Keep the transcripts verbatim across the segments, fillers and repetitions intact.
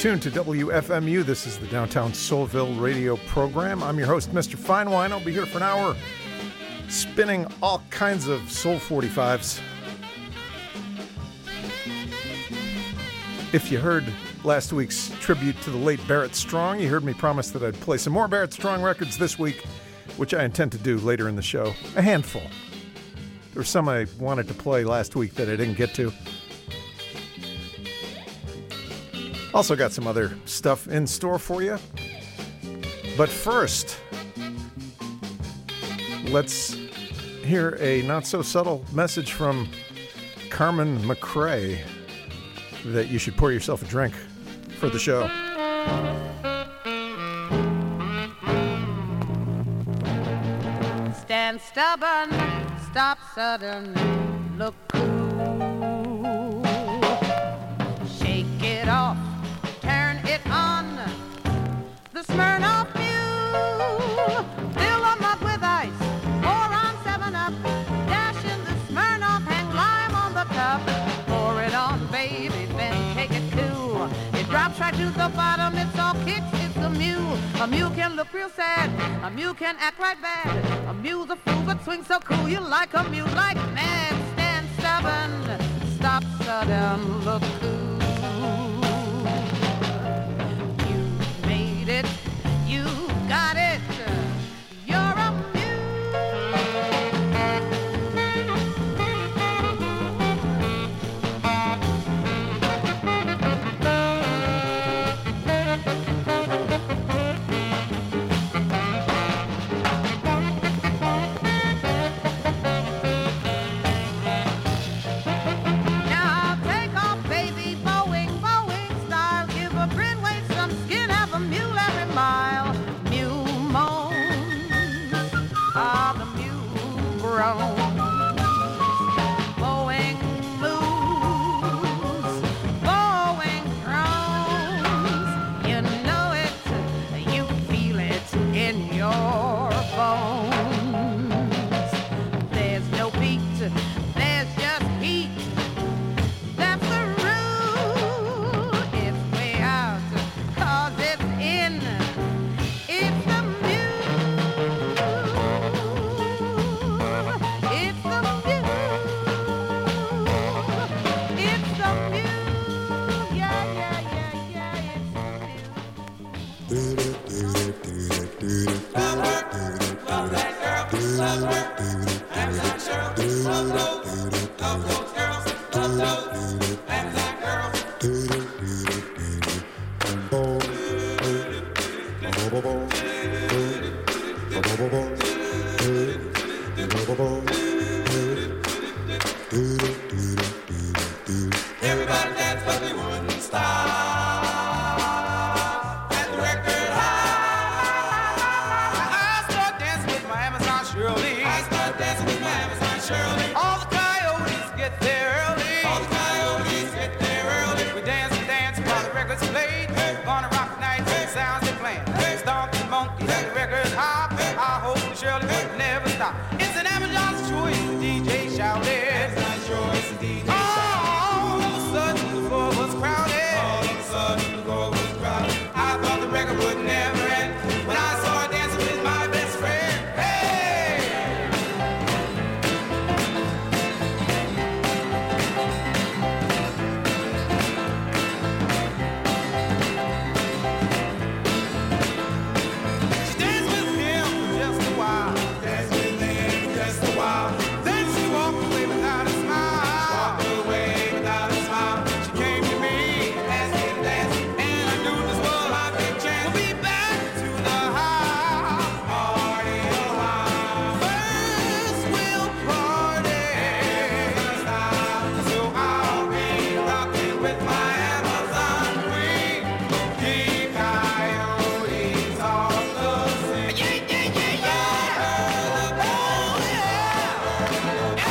tuned to W F M U. This is the Downtown Soulville radio program. I'm your host, Mister Finewine. I'll be here for an hour spinning all kinds of Soul forty-fives. If you heard last week's tribute to the late Barrett Strong, you heard me promise that I'd play some more Barrett Strong records this week, which I intend to do later in the show. A handful. There were some I wanted to play last week that I didn't get to. Also got some other stuff in store for you. But first, let's hear a not-so-subtle message from Carmen McRae that you should pour yourself a drink for the show. Stand stubborn, stop sudden, look cool. Shake it off, turn it on. The Smirnoff Mule. Fill 'em up with ice, pour on seven up. Dash in the Smirnoff, hang lime on the cup. Pour it on, baby, then take it cool. It drops right to the bottom, it's all kicks, it's a mule. A mule can look real sad, a mule can act right bad. A mule's a fool but swings so cool, you like a mule like mad. Stand stubborn, stop sudden, look cool. You made it, you got it, you're a Blowing moves, blowing drums. You know it, you feel it in your bones. There's no beat, there's just heat. That's the rule. It's way out, 'cause it's in. It's the Everybody dance, but they wouldn't stop. At the record high, I start dancing with my Amazon Shirley. I start dancing with my Amazon Shirley. All the coyotes get there early. All the coyotes get there early. We dance and dance while the record's played. Hey. Gonna rock the night to the sounds they play. Hey. Stomp the monkeys, hey. The record's hop. Hey. I hope the Shirley hey. would never stop. It's an Amazon's choice, the D J shouted. Amazon's choice, the D J shouted. All of a sudden the floor was crowded. All of a sudden the floor was crowded. I thought the record would never end when I saw her dancing with my best friend. Hey! She danced with him for just a while. Danced with him for just a while. Then she walked away without a smile. Walked away without a smile. She came to me, asked me to dance, and I knew this was my big chance. We'll be back to the house, party a while. First we'll party, so I'll be rocking with my Amazon queen. Keep coyotes off the scene. Yeah, yeah, yeah, yeah. Oh, yeah.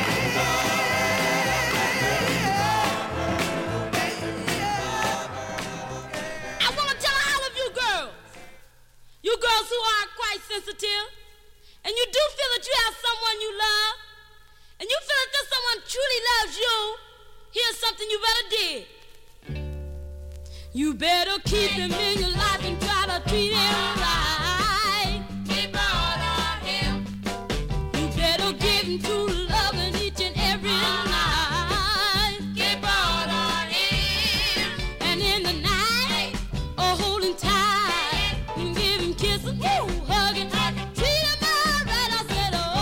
I want to tell all of you girls, you girls who are quite sensitive, and you do feel that you have someone you love, and you feel that this someone truly loves you, here's something you better dig. You better keep him in your life and try to treat him right. Keep on him. You better give him true loving each and every night. Keep on him. And in the night, oh, hold him tight and give him kisses, woo, hugging, treat him all right. I said, oh,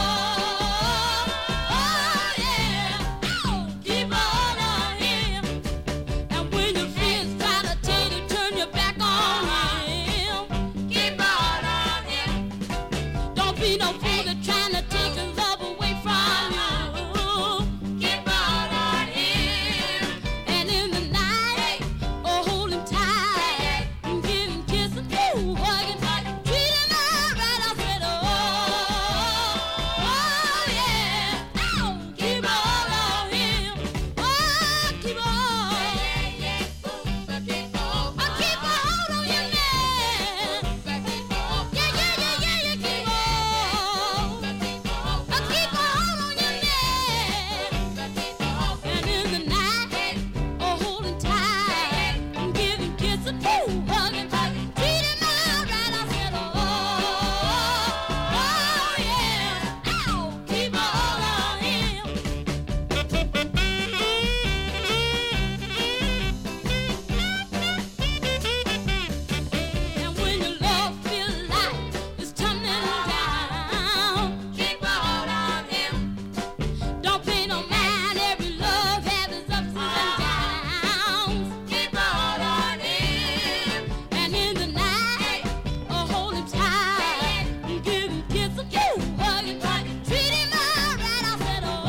oh yeah, oh, keep on him. And when your friends try to tell you, turn your back on him, keep on him. Don't be no fool to trying to take his love away from you. Keep on him. And in the night, oh, hold him tight and give him kisses, woo, hugging, treat him all right. I said, oh, oh yeah, oh, keep on him, oh, keep on, I keep a hold on you, man. Yeah, yeah, yeah, yeah, yeah, keep on, I keep a hold on you, man. And in the night, oh, hold him tight and give him kisses, woo, hugging, treat him all right. I said, oh, oh yeah, oh, keep a hold on him. And when your love feel like it's tumbling down, keep a hold on him. Don't pay no mind, every love has its ups and downs. Keep a hold on him. And in the night, oh, hold him tight and give him kisses, you hug him tight, treat him all right. I said, oh,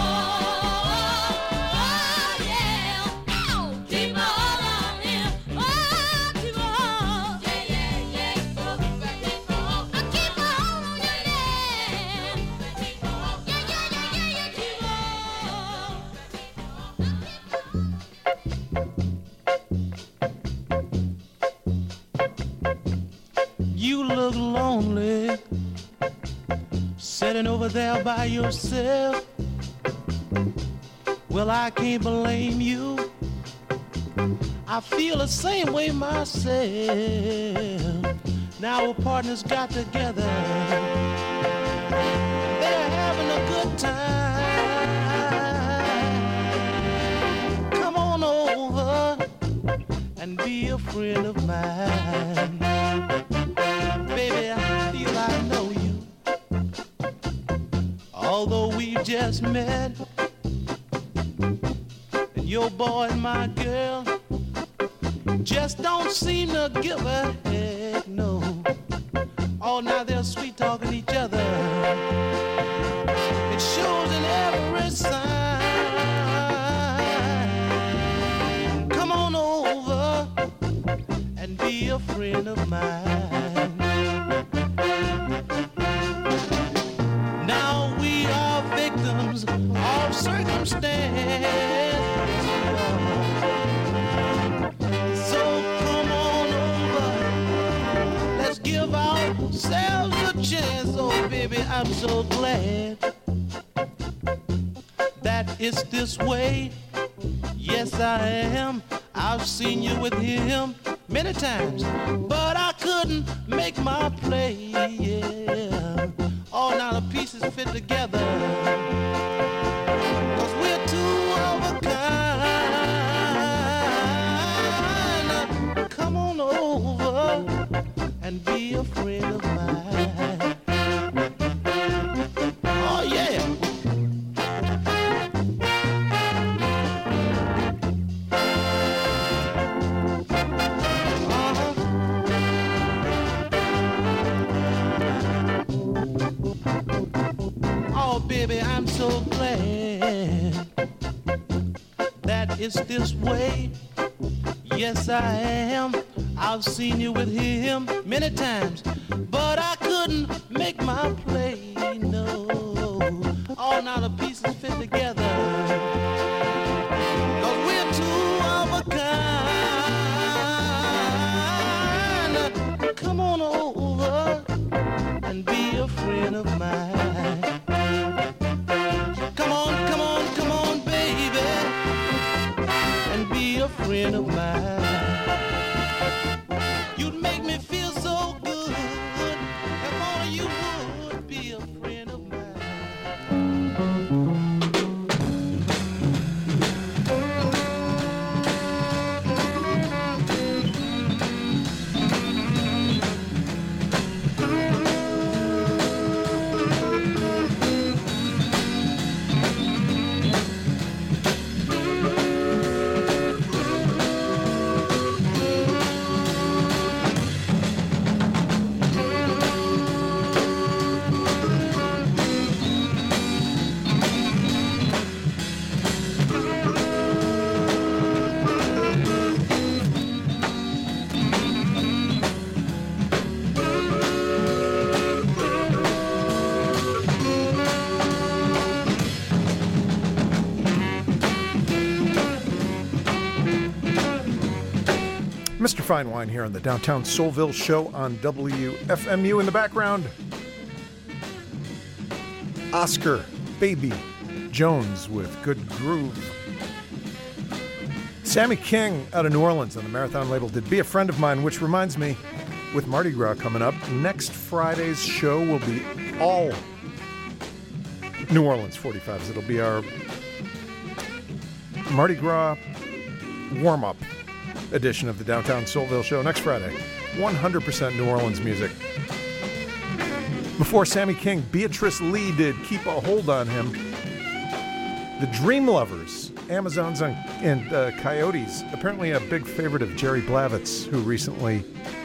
oh yeah, oh, keep a hold on him, oh, keep a hold, yeah, yeah, yeah, oh, keep a hold, I keep a hold on you, man. Yeah, yeah, yeah, yeah, yeah, keep a You look lonely, sitting over there by yourself. Well, I can't blame you. I feel the same way myself. Now our partners got together. They're having a good time. Come on over and be a friend of mine. Baby, I feel I know you. Although we just met, and your boy and my girl just don't seem to give a heck, no. Oh, now they're sweet talking each other. It shows in every sign. Come on over and be a friend of mine. Now we are victims of circumstance. So come on over, let's give ourselves a chance. Oh baby, I'm so glad that it's this way. Yes, I am. I've seen you with him many times, but I couldn't make my play. Yeah. Oh, now the pieces fit together, 'cause we're two of a kind. Come on over and be a friend of mine. Oh yeah. Baby, I'm so glad that it's this way. Yes, I am. I've seen you with him many times, but I couldn't make my play, no. Oh, now the pieces fit together, 'cause we're two of a kind. Come on over and be a friend of mine. friend of mine. your fine wine here on the Downtown Soulville Show on W F M U. In the background, Oscar Baby Jones with Good Groove. Sammy King out of New Orleans on the Marathon label did Be a Friend of Mine, which reminds me, with Mardi Gras coming up, next Friday's show will be all New Orleans forty-fives. It'll be our Mardi Gras warm-up edition of the Downtown Soulville Show next Friday. one hundred percent New Orleans music. Before Sammy King, Beatrice Lee did Keep a Hold on Him. The Dream Lovers, Amazons and uh, Coyotes, apparently a big favorite of Jerry Blavat's, who recently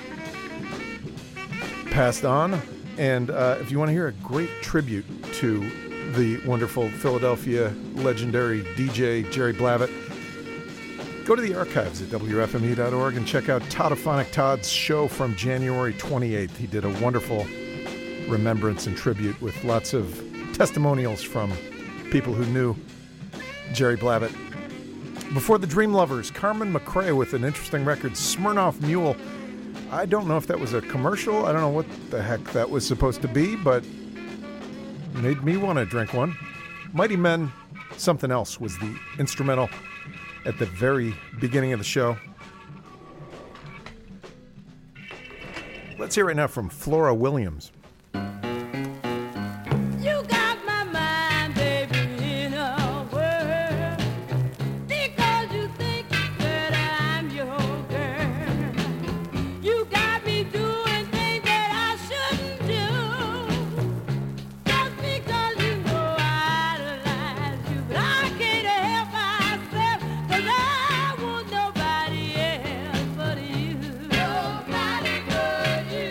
passed on. And uh, if you want to hear a great tribute to the wonderful Philadelphia legendary D J Jerry Blavat, go to the archives at W F M U dot org and check out Toddophonic Todd's show from January twenty-eighth. He did a wonderful remembrance and tribute with lots of testimonials from people who knew Jerry Blavat. Before the Dream Lovers, Carmen McRae with an interesting record, Smirnoff Mule. I don't know if that was a commercial. I don't know what the heck that was supposed to be, but made me want to drink one. Mighty Men, Something Else was the instrumental at the very beginning of the show. Let's hear right now from Flora Williams. You got my mind, baby, in a whirl, because you think that I'm your girl. You got me doing things that I shouldn't do, just because you know I idolize you. But I can't help myself, 'cause I want nobody else but you. Nobody but you.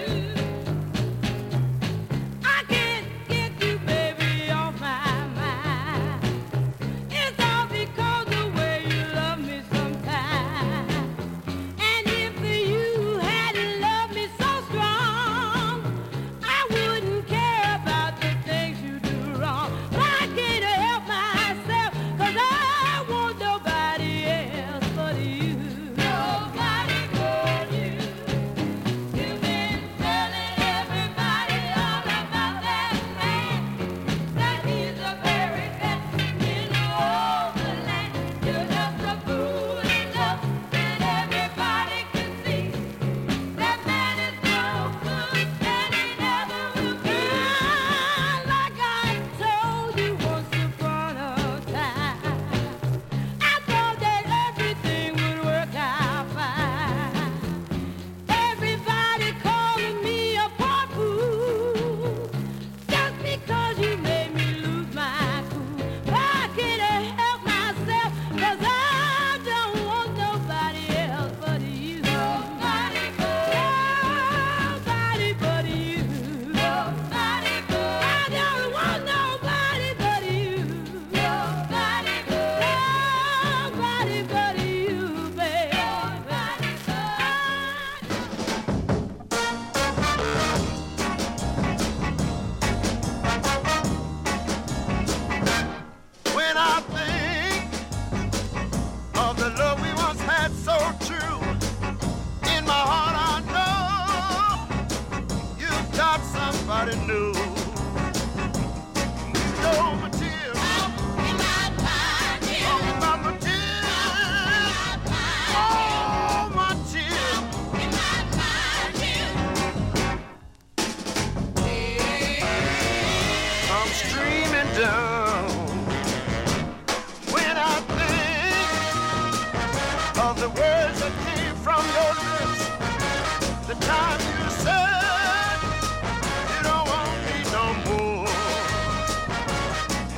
I can't get you, baby, off my mind. It's all because the way you love me sometimes. And if you hadn't loved me so strong, I wouldn't care about the things you do wrong. But I can't help myself, 'cause I want nobody else but you. Nobody but you. You've been telling everybody all about that man, that he's the very best in all the land. You're just a fool enough that everybody can see. That man is no good and he never will be. Like I told you once upon a time, I thought that everything would work out fine. Everybody calling me a poor fool, just because you made me lose my cool. But I can't help myself, 'cause I don't want nobody else but you. Nobody but nobody but you. Nobody but I don't want nobody but you. Nobody but nobody but you, baby. Nobody but When I think of the love we once had so true, in my heart I know you've got somebody new. You know my tears, all about my tears, all my tears. I'm streaming down. When I think of the words that came from your lips, the time you said you don't want me no more.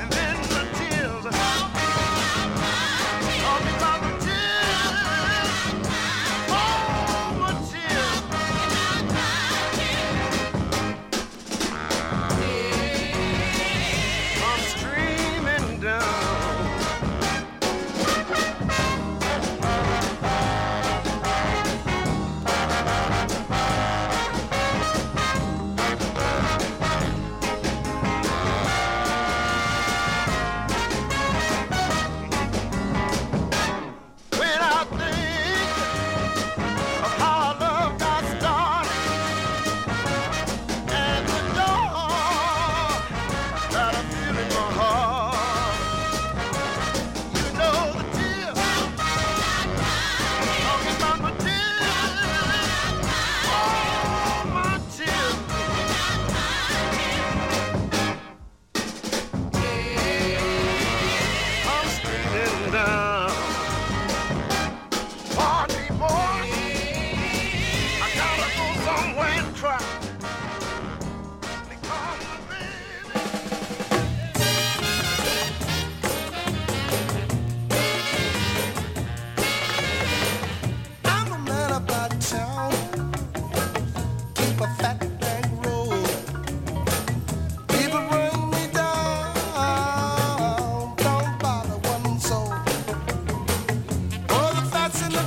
up a fat bank road. People bring me down, don't bother one soul. Oh, the fat's in the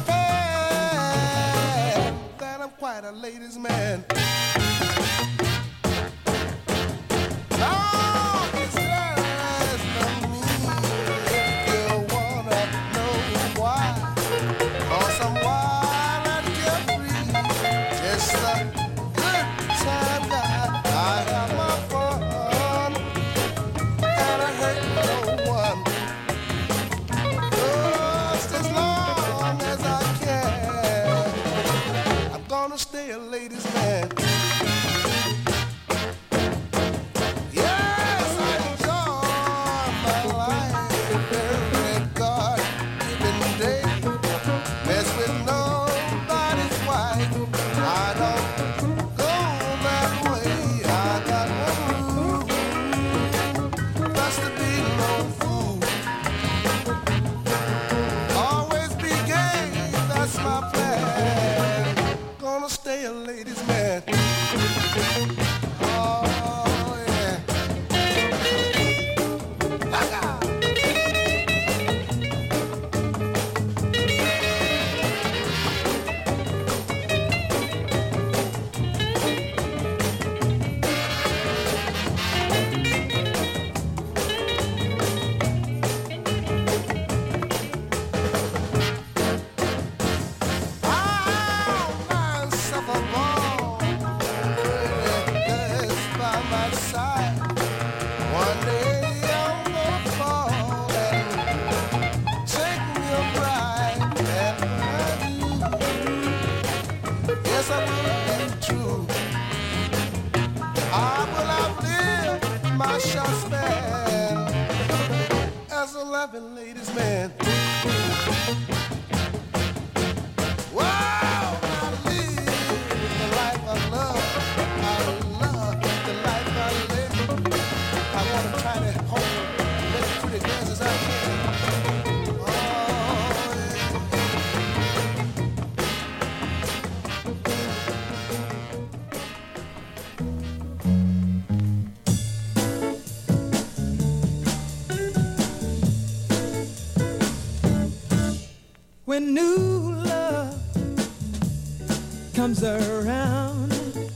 pan, that I'm quite a ladies' man. Stay a ladies' man. Yes, I enjoy my life every God-given day. Mess with nobody's wife. I don't go that way. I got one rule, that's to be no fool. Always be gay, that's my plan. Gonna stay a ladies' man. Oh, yeah. As a loving ladies' man. Wow, I live the life I love. I love the life I live. I want to try to hold as pretty girls as I can. Oh, when new love comes around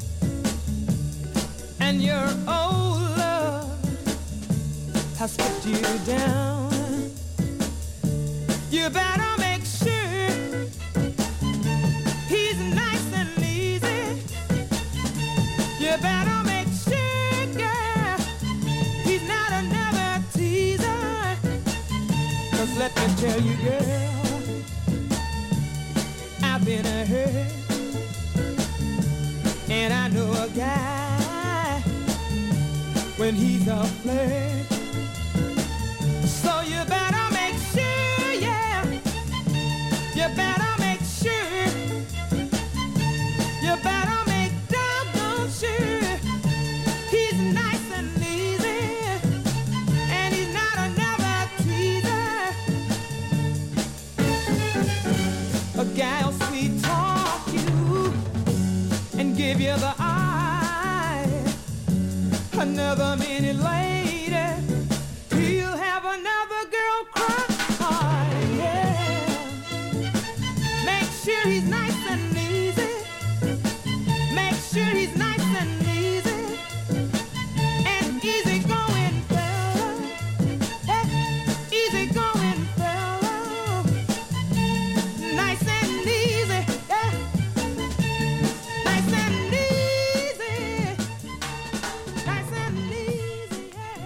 and your old love has put you down, you better make sure he's nice and easy. You better make sure, girl, he's not another teaser. 'Cause let me tell you, girl, been a hurt, and I know a guy when he's a flirt. So you better make sure, yeah, you better make sure, you better make doggone sure he's nice and easy, and he's not another teaser. A gal sweet talk you and give you the eye. Another minute later, he'll have another girl cry. Yeah. Make sure he's nice and easy. Make sure he's nice and easy. And easy going fella. Hey, easy going fella. Nice and easy. Yeah. Nice and easy. Nice and easy. Yeah.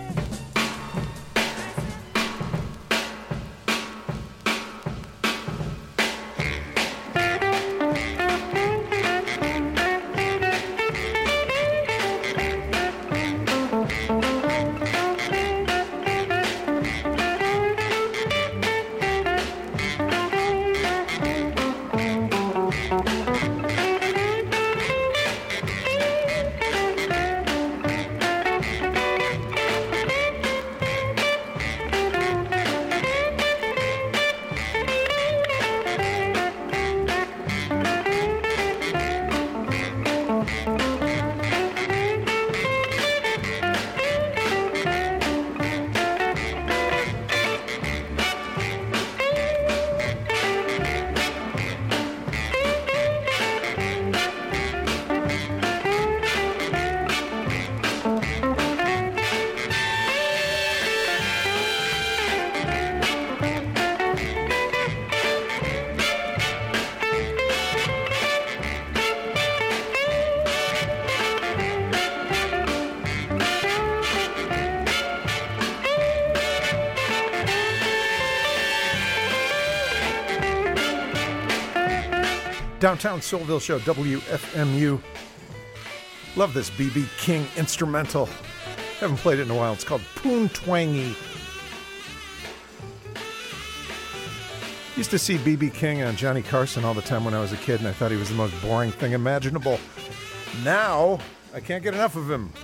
Downtown Soulville Show, W F M U. Love this B B King instrumental. Haven't played it in a while. It's called Poon Twangy. Used to see B B King on Johnny Carson all the time when I was a kid, and I thought he was the most boring thing imaginable. Now, I can't get enough of him.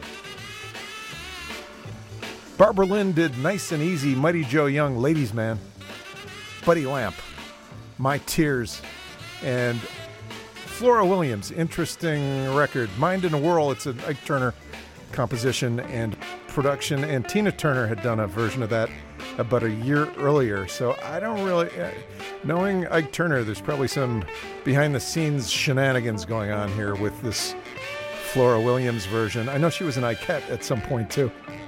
Barbara Lynn did Nice and Easy, Mighty Joe Young, Ladies Man, Buddy Lamp, My Tears, and Flora Williams, interesting record, Mind in a Whirl. It's an Ike Turner composition and production, and Tina Turner had done a version of that about a year earlier. So I don't really, uh, knowing Ike Turner, there's probably some behind-the-scenes shenanigans going on here with this Flora Williams version. I know she was an Ikette at some point too.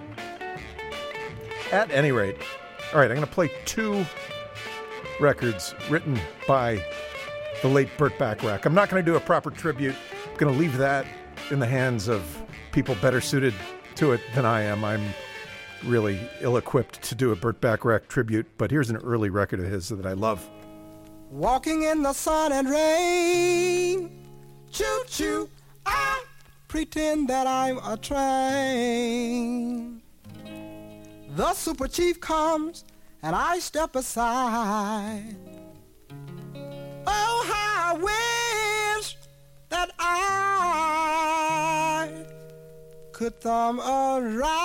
At any rate, all right, I'm going to play two records written by the late Burt Bacharach. I'm not going to do a proper tribute. I'm going to leave that in the hands of people better suited to it than I am. I'm really ill-equipped to do a Burt Bacharach tribute, but here's an early record of his that I love. Walking in the sun and rain, choo-choo, I pretend that I'm a train. The super chief comes and I step aside. Oh, how I wish that I could thumb a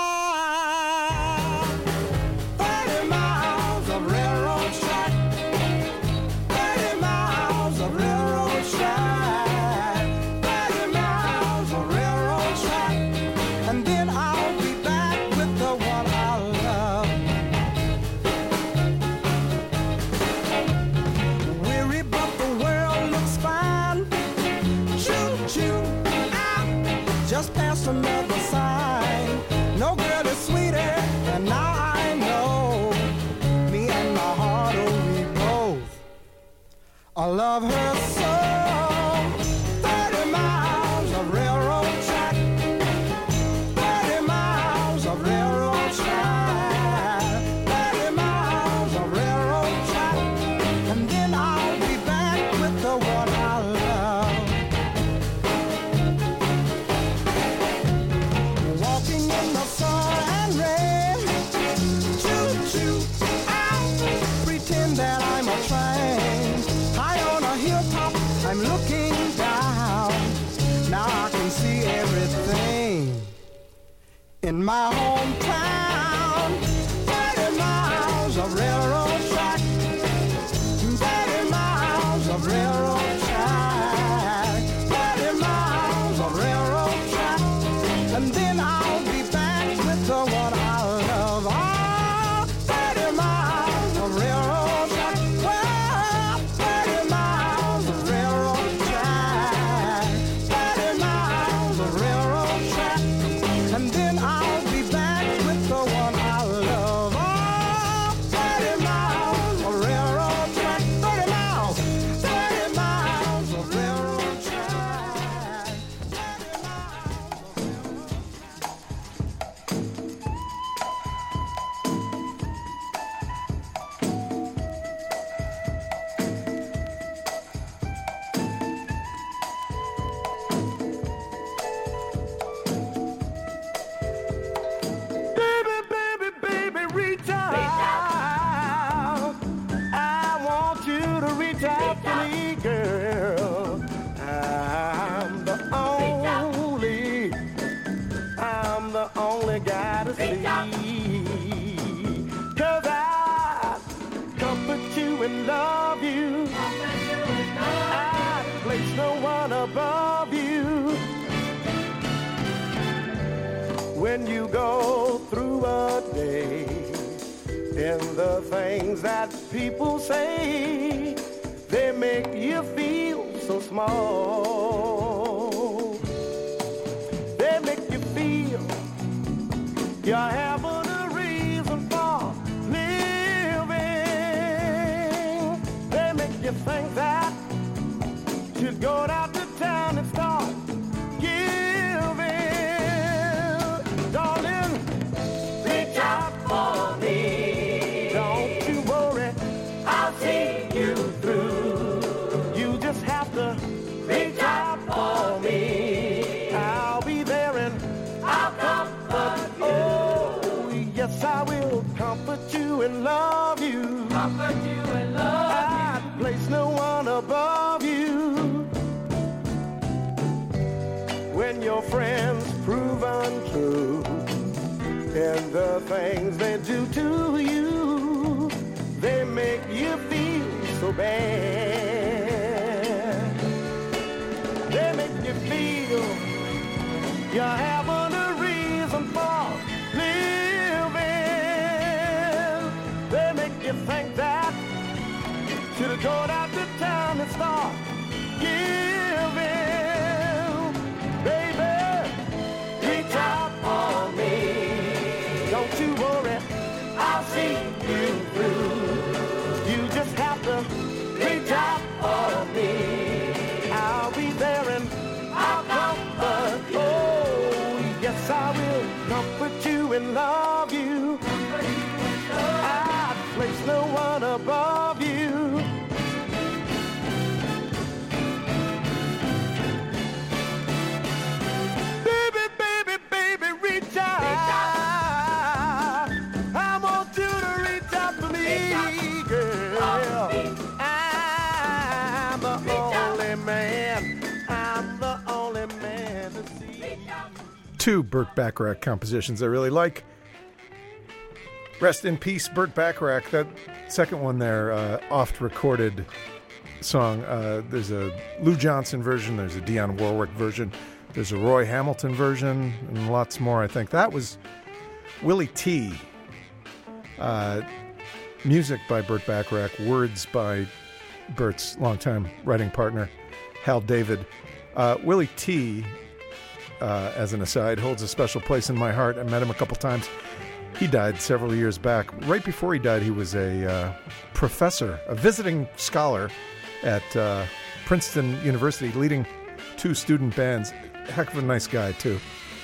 ride. Thirty miles of railroad track, thirty miles of railroad track, thirty miles of railroad track, and then I'll be back with the one I love. Weary, but the world looks fine. Choo-choo, out, just past another sign. No girl is sweeter, and now I know. Me and my heart, oh, we both. I love her so. Thirty miles of railroad track, thirty miles of railroad track, thirty miles of railroad track, and then I'll be back with the one I love. Walking in the sun and rain, choo-choo, I pretend that I'm a train. High on a hilltop, I'm looking down. Now I can see everything in my hometown. Thirty miles of railroad track, thirty miles of railroad track, thirty miles of railroad track, and then I'll be back with the one I love. Ah, thirty miles of railroad track, well, thirty miles of railroad track, thirty miles of railroad track, and then I'll be back with the one I love. Ah, thirty miles of railroad track, thirty miles, thirty miles of railroad track, thirty miles of Baby, baby, baby, reach out. I want you to reach out to me, girl. I'm the only, I'm the only guy to see. Cause I comfort you and love you. I place no one above you. When you go through a day, and the things that people say, they make you feel so small. They make you feel you're having a reason for living. They make you think that you'd go down to town and start giving. Darling, reach out for me. Don't you worry, I'll see you through. You just have to your friends prove untrue, and the things they do to you, they make you feel so bad. They make you feel you haven't a reason for living. They make you think that you should go out to town and start giving. Baby, reach out for me. Don't you worry, I'll see you through. You just have to reach out for me. I'll be there and I'll comfort you. Oh, yes, I will comfort you and love you. I'd place no one above you. Two Burt Bacharach compositions I really like. Rest in peace, Burt Bacharach. That second one there, uh, oft-recorded song. Uh, there's a Lou Johnson version, there's a Dionne Warwick version, there's a Roy Hamilton version, and lots more, I think. That was Willie T. Uh, music by Burt Bacharach, words by Burt's longtime writing partner, Hal David. Uh, Willie T., Uh, as an aside, holds a special place in my heart. I met him a couple times. He died several years back. Right before he died, he was a uh, professor, a visiting scholar at uh, Princeton University, leading two student bands. Heck of a nice guy, too.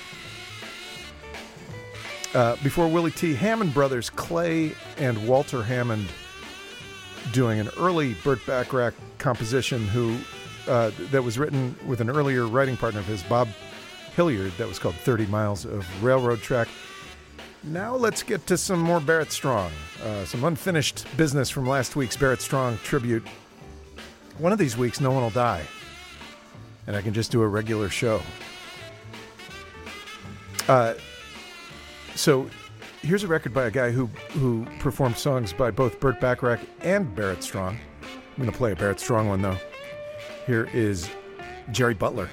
Uh, before Willie T., Hammond brothers, Clay and Walter Hammond, doing an early Burt Bacharach composition who uh, that was written with an earlier writing partner of his, Bob Hilliard, that was called thirty miles of Railroad Track. Now let's get to some more Barrett Strong. Uh, some unfinished business from last week's Barrett Strong tribute. One of these weeks, no one will die. And I can just do a regular show. Uh, so here's a record by a guy who, who performed songs by both Burt Bacharach and Barrett Strong. I'm going to play a Barrett Strong one, though. Here is Jerry Butler.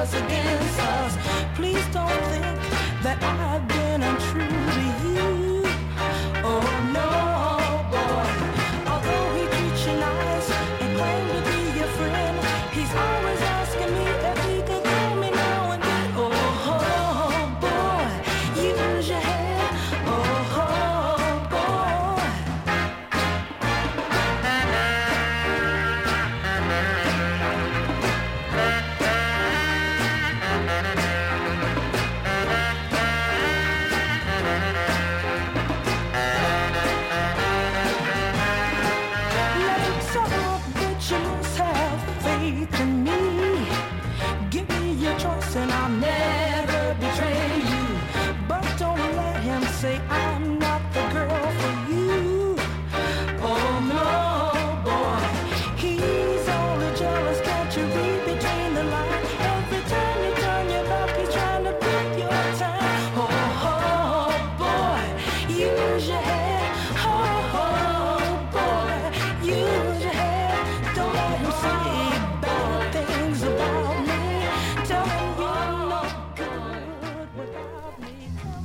us against us. Please don't think that I've been untrue to you. Oh no, boy. Although he treats you nice and claims to be your friend, he's always asking me if he could call me now and then. Oh, oh boy, use your head. Oh, oh boy. Let's up, but you must have faith in me. Give me your choice and I'll never betray you. But don't let him say I'm not the girl for you. Oh no, boy, he's only jealous. Can't you read between the lines? Every time you turn your back, he's trying to pick your time. Oh, oh boy, use your head. Oh, oh boy, use your head. Don't let him say bad things about me. Tell him you're no good without me.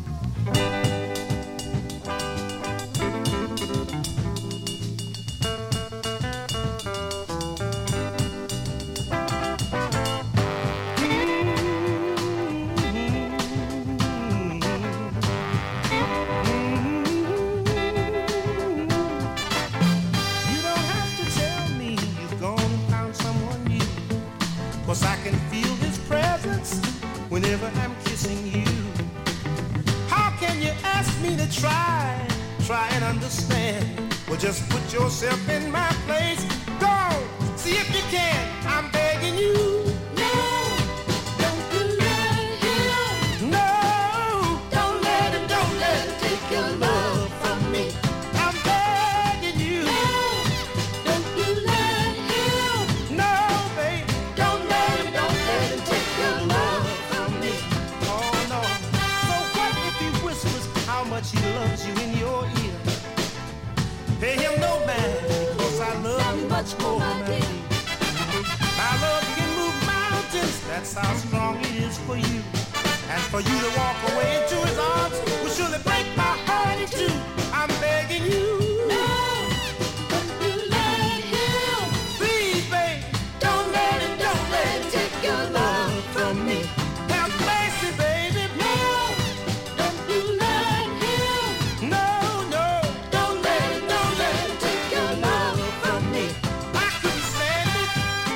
You don't have to tell me you've gone and found someone new. 'Cause I can feel his presence whenever I'm kissing you. How can you ask me to try, try and understand? Well, just put yourself in my place. Go, see if you can. I'm begging you. No, don't you let him. No, Don't let him, don't let him take your love from me. I'm begging you. Don't you let him. No, baby. Don't let him, don't let him take your love from me. Oh no. So what if he whispers how much he loves you in your ear? Pay him no mind, 'cause I love Not you much more, my dear. My love can move mountains, that's how strong it is for you. And for you to walk away into his arms will surely break my heart in two. I'm begging you. Don't you let him. Please, babe, Don't let him, don't let him take your love from me. have mercy, baby. Don't you let him. No, no, Don't let him, don't let him take your love from me. I couldn't stand it.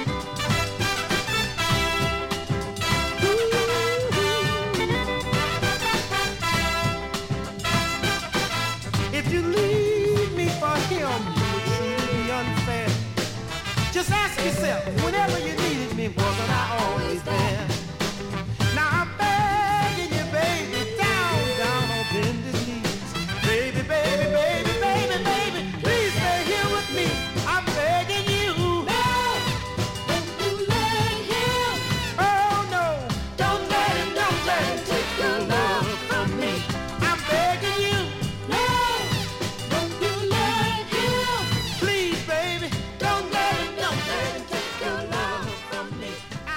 If you leave me for him, it would truly be unfair. Just ask yourself, whenever you needed me, wasn't I always there? Now I'm begging you, baby, down, down on bended knees. Baby, baby, baby, baby, baby, please stay here with me. I'm begging you. Don't you let him. Oh no, Don't let him, don't let him take your love from me. I'm begging you. Don't you let him. Please, baby, Don't let him, don't let him take your love from me.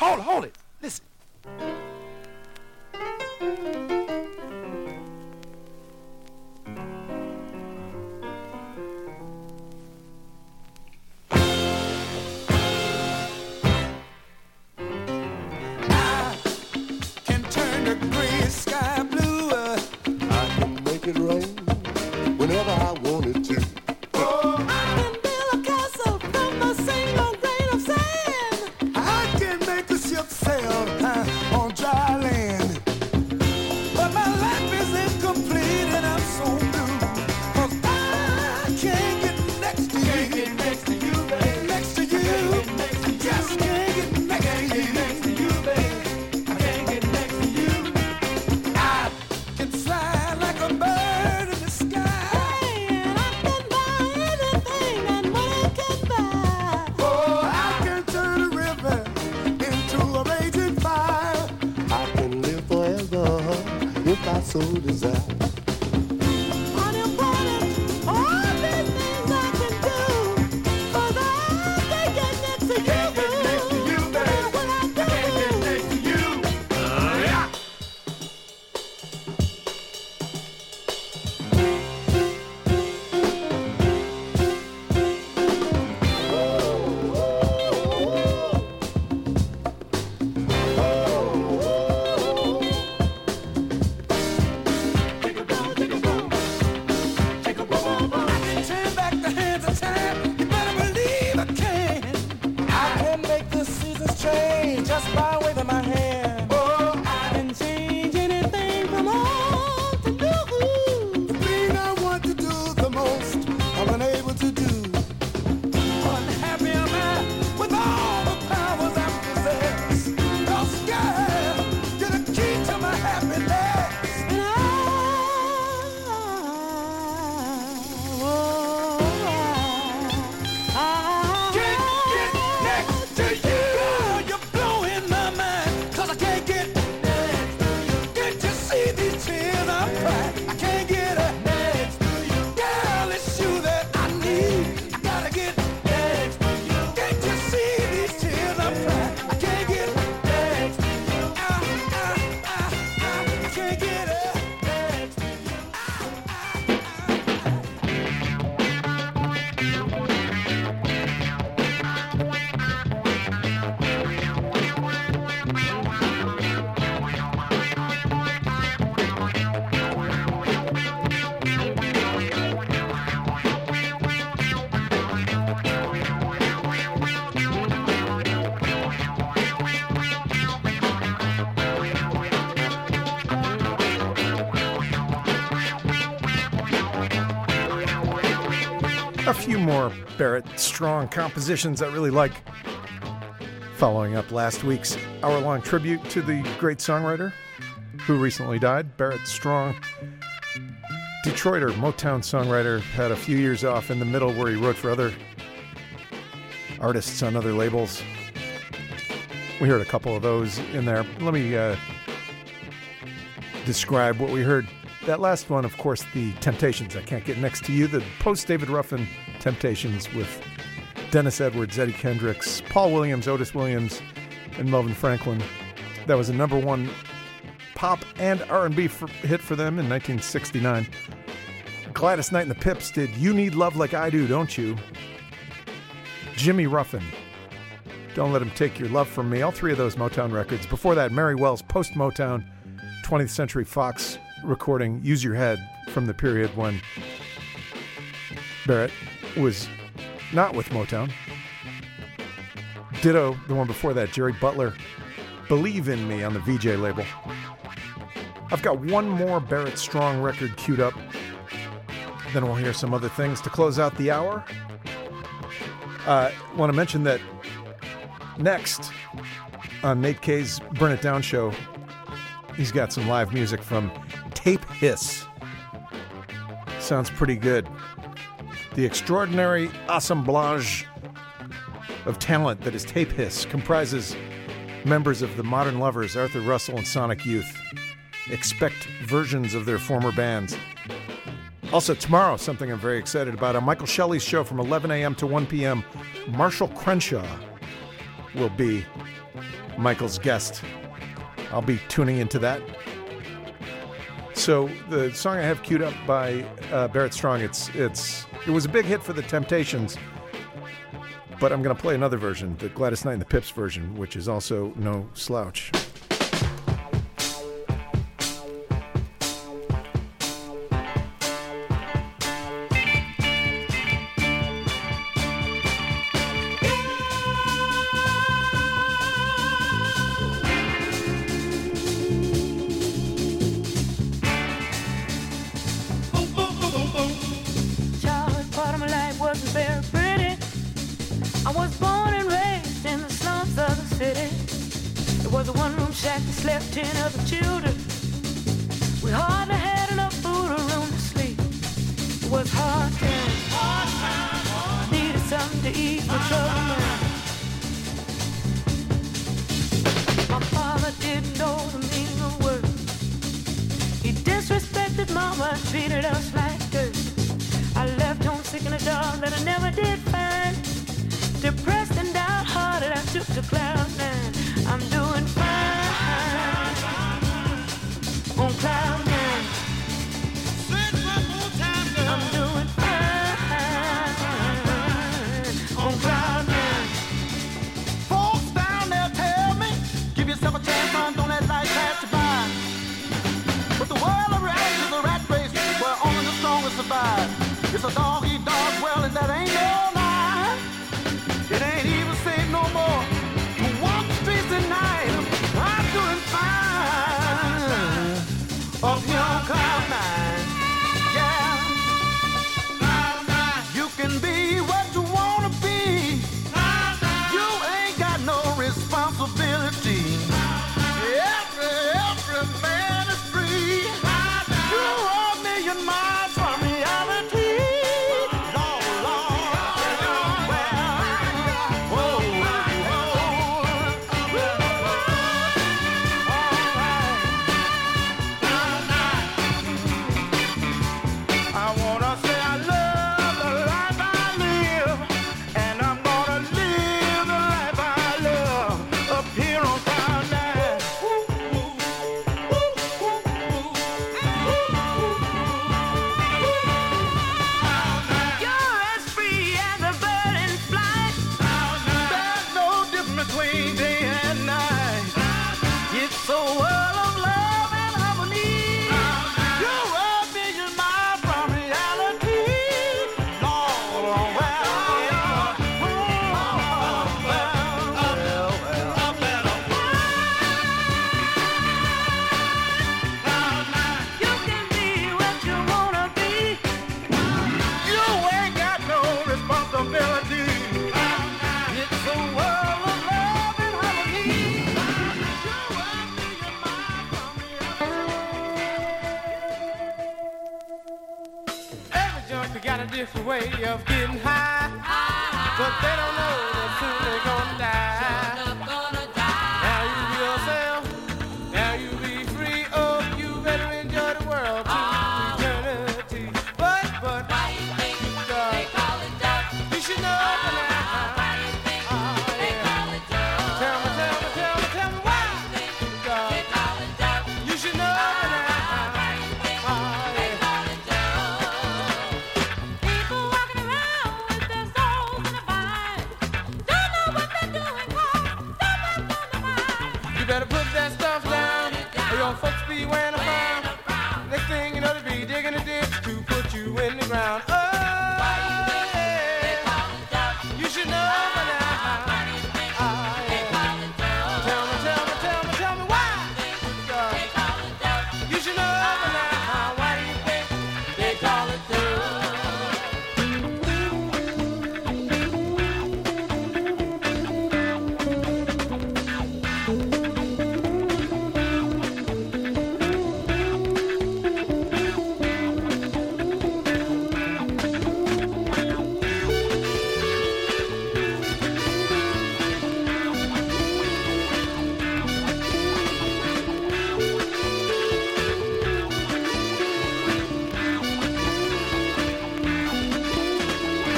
hold it, hold it. Listen. It rain whenever I wanted to. Oh, I can build a castle from a single grain of sand. I can make a ship sail uh, on dry land. But my life is incomplete and I'm so blue. 'Cause I can't get next to you. Can't get next to you, baby. Next to you. I just can't get next to you. Next to you, baby. I can't get next to you. I can fly like a bird. If I so desire. Unimportant, all these things I can do, 'cause I can't get next to you. Can't get next to you, baby. What I do. I can't get next to you. Uh, yeah. Just by waving my hand. Oh, I can change anything from all to do. The thing I want to do the most, I'm unable to do. Unhappy am I with all the powers I possess. No sky, you're the key to my happiness. And I, oh, I, I can't get next to you. A few more Barrett Strong compositions I really like. Following up last week's hour-long tribute to the great songwriter who recently died, Barrett Strong. Detroiter, Motown songwriter, had a few years off in the middle where he wrote for other artists on other labels. We heard a couple of those in there. Let me uh, describe what we heard. That last one, of course, the Temptations. I Can't Get Next to You. The post-David Ruffin Temptations with Dennis Edwards, Eddie Kendricks, Paul Williams, Otis Williams, and Melvin Franklin. That was a number one pop and R and B for, hit for them in nineteen sixty-nine. Gladys Knight and the Pips did You Need Love Like I Do, Don't You? Jimmy Ruffin, Don't Let Him Take Your Love From Me. All three of those Motown records. Before that, Mary Wells, post-Motown, twentieth Century Fox recording Use Your Head, from the period when Barrett was not with Motown. Ditto, the one before that, Jerry Butler, Believe in Me on the V J label. I've got one more Barrett Strong record queued up. Then we'll hear some other things to close out the hour. I uh, want to mention that next on Nate K's Burn It Down show, he's got some live music from Tape Hiss. Sounds pretty good. The extraordinary assemblage of talent that is Tape Hiss comprises members of the Modern Lovers, Arthur Russell, and Sonic Youth. Expect versions of their former bands. Also tomorrow, something I'm very excited about, on Michael Shelley's show from eleven a.m. to one p.m., Marshall Crenshaw will be Michael's guest. I'll be tuning into that. So the song I have queued up by uh, Barrett Strong, it's it's it was a big hit for the Temptations, but I'm going to play another version, the Gladys Knight and the Pips version, which is also no slouch. Slept ten other children. We hardly had enough food or room to sleep. It was hard times. Hard time. Needed something to eat for trouble man. My father didn't know the meaning of work. He disrespected mama and treated us like dirt. I left home sick in a dog that I never did find. Depressed and downhearted, I took to cloud nine. I'm doing fine. On cloud nine. I'm doing fine. On cloud nine. Folks down there tell me, give yourself a chance, son, don't let life pass you by. But the world around is a rat race where only the strongest survive. It's a dog-eat-dog world and that ain't no lie. It ain't even safe no more to walk the streets at night. I'm doing fine up here on cloud nine. Yeah, cloud nine. You can be what you wanna be. Cloud nine. You ain't got no responsibility. Every, every man is free. Cloud nine. You're a million miles from reality. Lord, Lord, well, whoa, I wanna say I love the life I live, and I'm gonna live the life I love up here on cloud nine. You're as free as a bird in flight. There's no difference between day and night. It's a world of love and harmony. You're a million miles from reality. Lord, well, well, You can be what you wanna be. you ain't got no responsibility. It's a world of love and harmony. You're a million miles from reality. Every junkie got a different way of getting high, but they don't know that soon they're gonna die. Now you be yourself, now you be free. Oh, you better enjoy the world to eternity. But, but, you should know by now. Oh, yeah. Tell me, tell me, tell me, tell me why. You should know by now. Oh, yeah. People walking around with their souls in a bind. Don't know what they're doing, 'cause someone's on the mind. You better put that stuff down, or your folks be wearing a frown. Next thing you know, they be digging a ditch to put you in the ground. Oh, yeah. You should know by now. Oh, yeah. Tell me, tell me, tell me, tell me why. You should know by now. Why do you think they call it dough?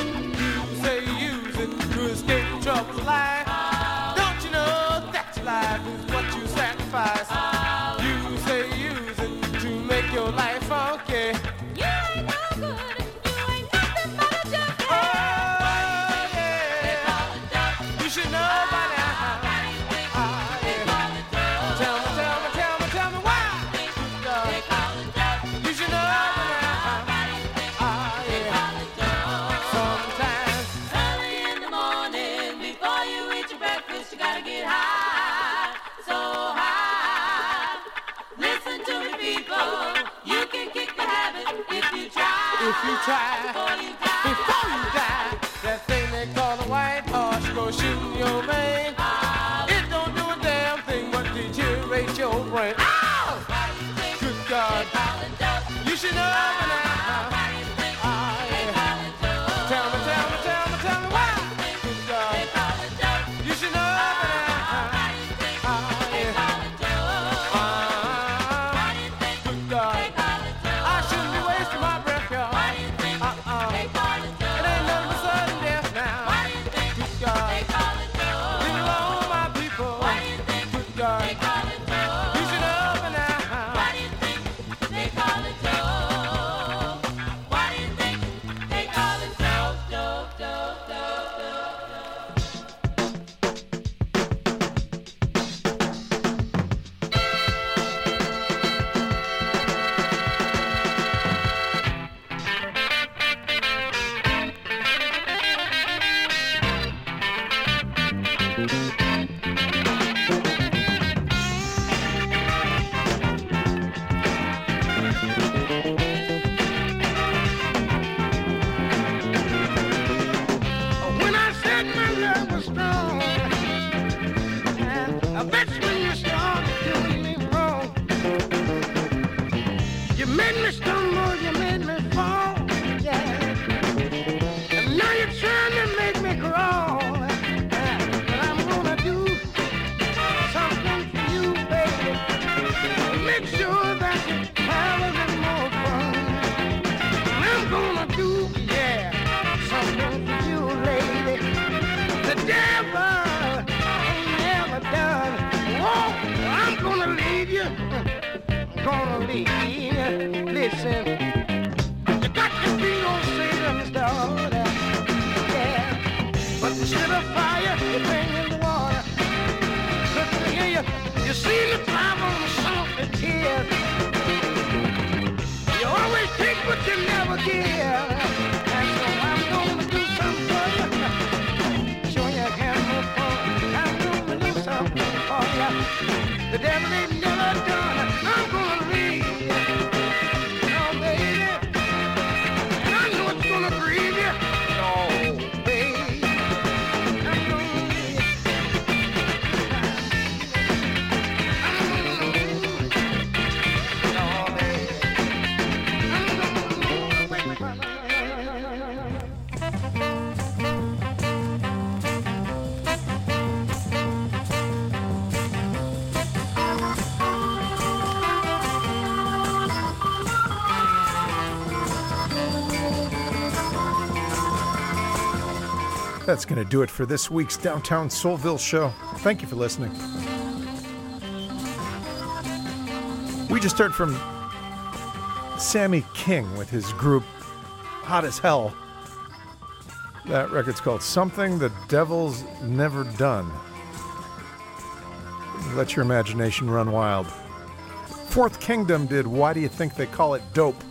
You say you use it to escape trouble's life. Don't you know that's life? The devil ain't never done. I'm gonna leave. Oh, baby. And I know it's gonna grieve you. Oh, baby. I'm gonna leave. I'm gonna leave. Oh, baby. I'm gonna leave. That's going to do it for this week's Downtown Soulville show. Thank you for listening. We just heard from Sammy King with his group Hot as Hell. That record's called Something the Devil's Never Done. Let your imagination run wild. Fourth Kingdom did Why Do You Think They Call It Dope?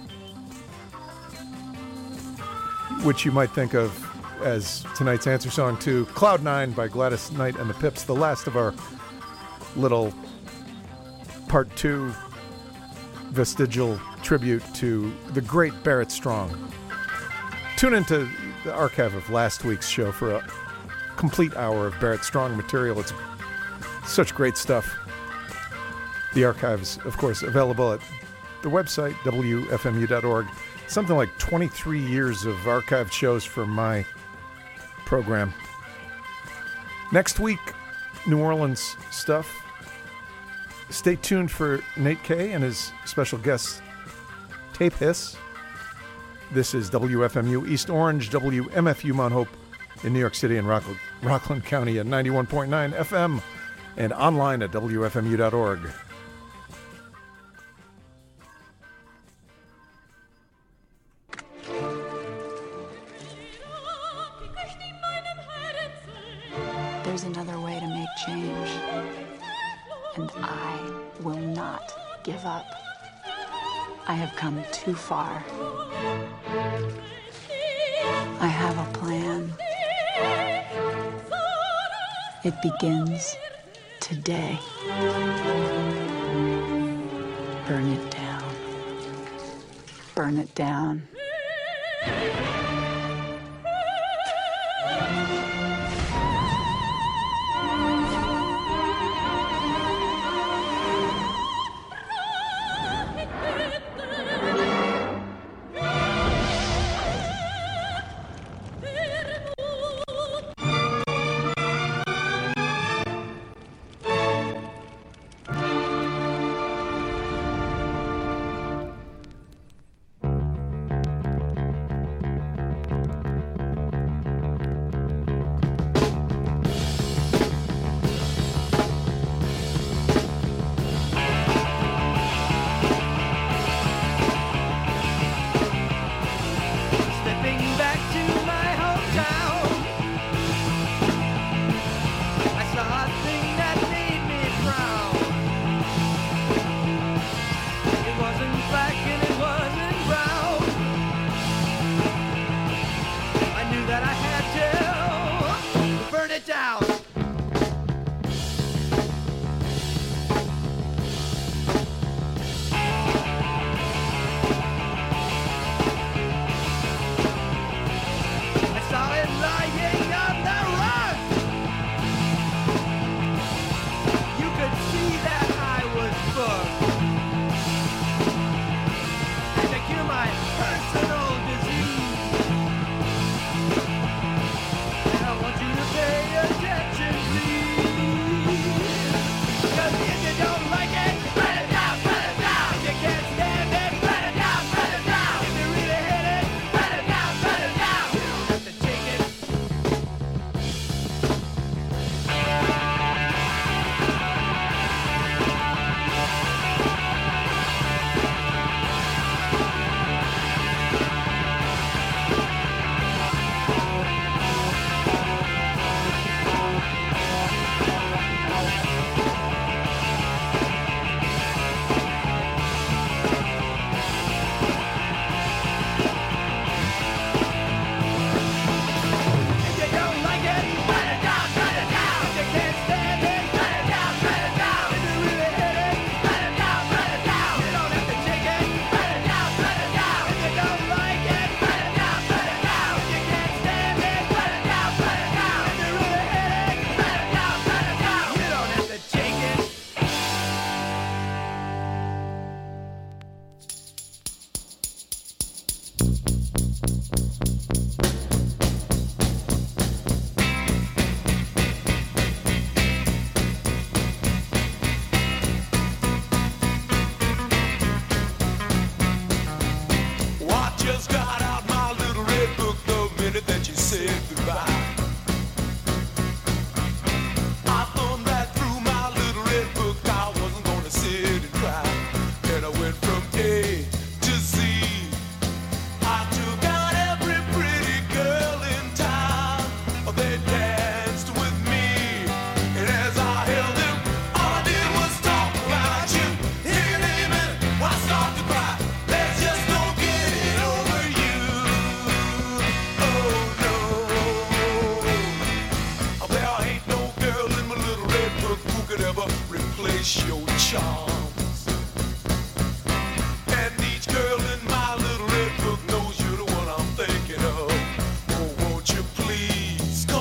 Which you might think of as tonight's answer song to Cloud Nine by Gladys Knight and the Pips, the last of our little part two vestigial tribute to the great Barrett Strong. Tune into the archive of last week's show for a complete hour of Barrett Strong material. It's such great stuff. The archive's, of course, available at the website, W F M U dot org. Something like twenty-three years of archived shows for my program. Next week, New Orleans stuff. Stay tuned for Nate Kay and his special guest, Tape Hiss. This is W F M U East Orange, W M F U Mount Hope in New York City and Rockland, Rockland County at ninety-one point nine F M and online at W F M U dot org. There's another way to make change, and I will not give up. I have come too far. I have a plan. It begins today. Burn it down. Burn it down.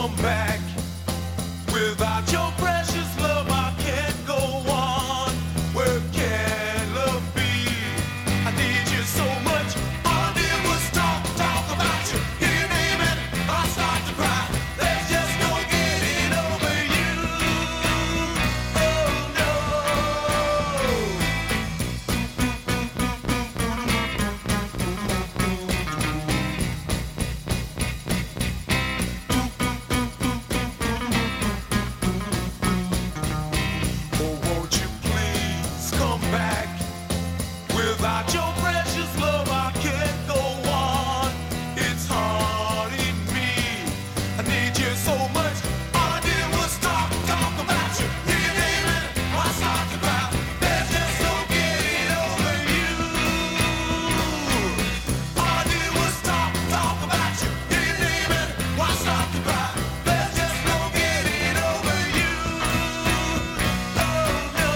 come back. Without your precious love, I can't go on. Where can love be? I need you so much. All I did was talk, talk about you. Hear your name and I start to cry. There's just no getting over you. Oh no. Oh, won't you please come back? Without your precious love, I can't go on. It's hard in me. I need you so much. All I did was talk, talk about you. Hear your name and I start to cry. There's just no getting over you. All I did was talk, talk about you. Hear your name and I start to cry. There's just no getting over you. Oh no.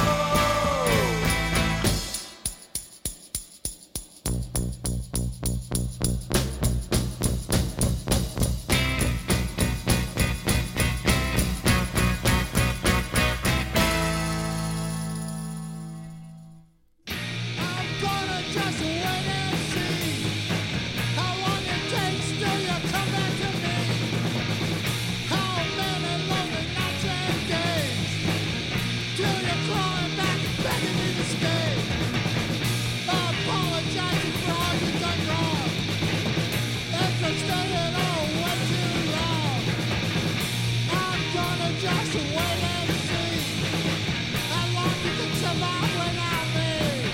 I'm gonna just wait and see how long it takes till you come back to me. How many lonely nights and days till you're crawling back and begging me to stay. Apologizing for all you done wrong. If you're staying on way too long, I'm gonna just wait and see how long you can survive without me.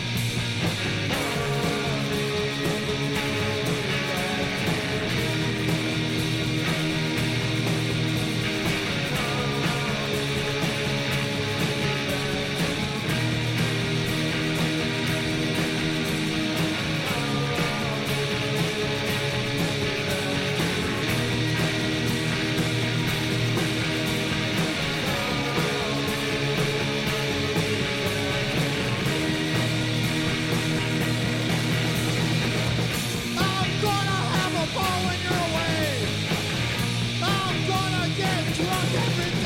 I'm gonna have a ball when you're away. I'm gonna get drunk every